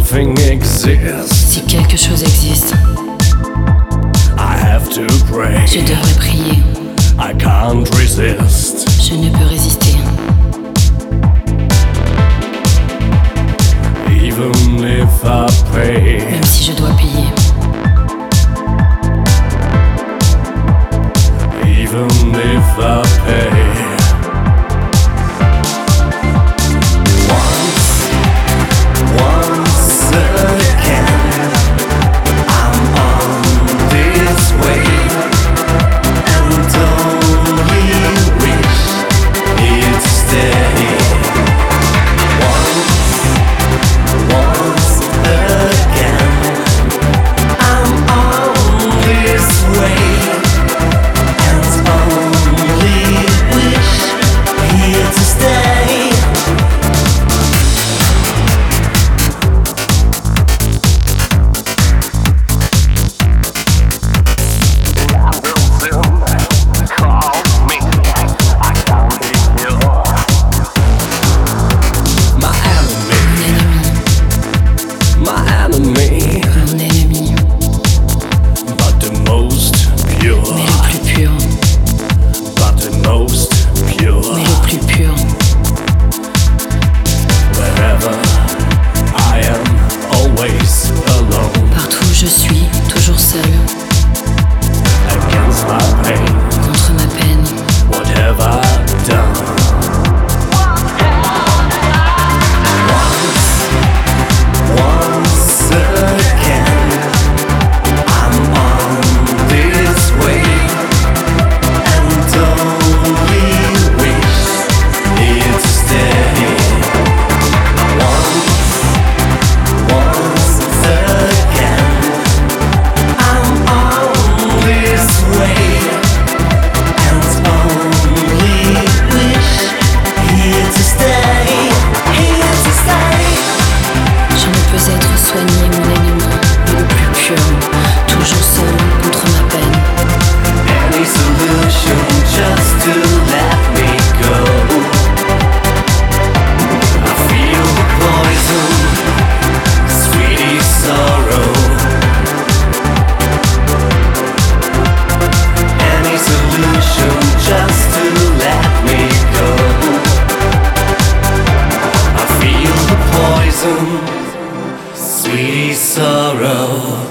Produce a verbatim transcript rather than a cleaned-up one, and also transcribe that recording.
something exists, si quelque chose existe, I have to pray. je devrais prier. I can't resist. Je ne peux résister. Even if I pay, Même si je dois payer. even if I pay. Once, once again, I'm on this way, and only wish it's steady. Once, once again, I'm on this way. Mon ennemi, But the most pure, mais le plus pur, but the most pure. mais le plus pur. Wherever I am, always alone. Partout où je suis, toujours seul, Against my pain, contre ma peine. what have I done? Once, once again, I'm on this way, and only wish it's steady. Once, once again, I'm on this way, and only wish here to stay, here to stay. Je ne peux être soigné, mon ennemi, mais le plus pur, toujours seul, contre ma peine. Any solution just to let me go. I feel the poison, sweetie sorrow. Any solution just to let me go. I feel the poison, sweetie sorrow.